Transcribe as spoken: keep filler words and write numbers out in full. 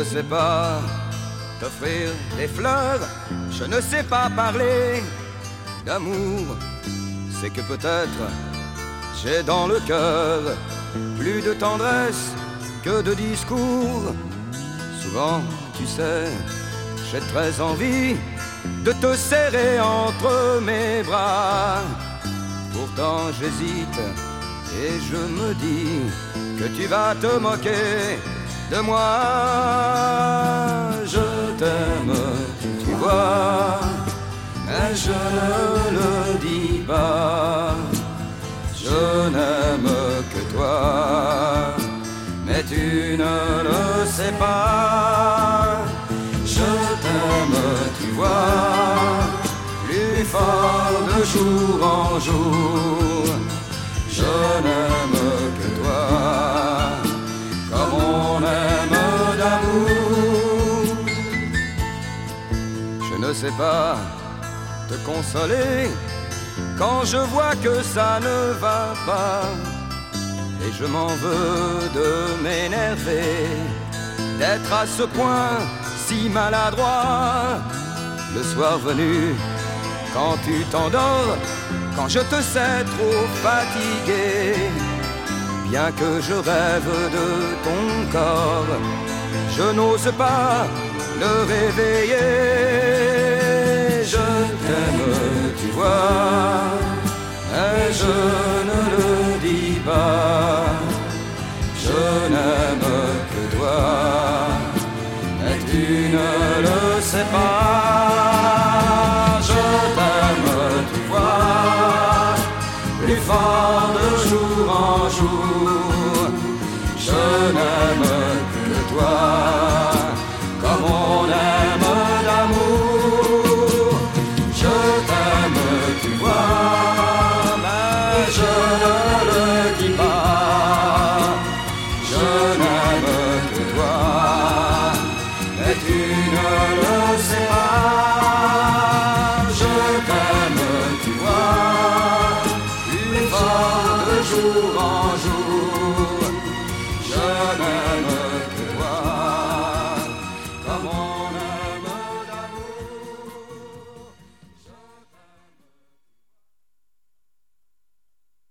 ne sais pas t'offrir des fleurs, je ne sais pas parler d'amour. C'est que peut-être j'ai dans le cœur plus de tendresse que de discours. Souvent, tu sais, j'ai très envie de te serrer entre mes bras. Pourtant j'hésite et je me dis que tu vas te moquer de moi. Je t'aime, tu vois, mais je ne le dis pas. Je n'aime que toi, mais tu ne le sais pas. Je t'aime, tu vois, plus fort de jour en jour. Je n'aime que toi, comme on aime d'amour. Je ne sais pas te consoler quand je vois que ça ne va pas. Et je m'en veux de m'énerver, d'être à ce point si maladroit. Le soir venu, quand tu t'endors, quand je te sais trop fatigué, bien que je rêve de ton corps, je n'ose pas le réveiller. Je t'aime, tu vois, mais je ne le dis pas. Je n'aime que toi, mais tu ne le sais pas. Je t'aime, tu vois, plus fort de jour en jour. Je n'aime que toi, comme on aime d'amour. Je t'aime, tu vois, mais je ne le dis pas. Je n'aime que toi, mais tu ne le sais pas. Je t'aime, tu vois, plus fort de jour en jour.